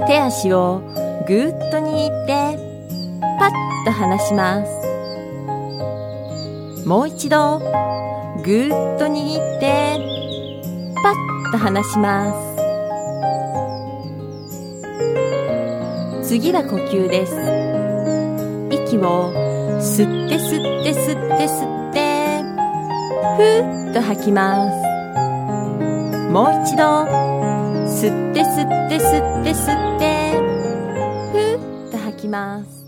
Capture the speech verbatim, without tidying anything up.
手足をぐーっと握ってパッと離します。もう一度ぐーっと握ってパッと離します。次は呼吸です。息を吸って吸って吸って吸ってふーっと吐きます。もう一度吸って吸って吸って吸ってふーっと吐きます。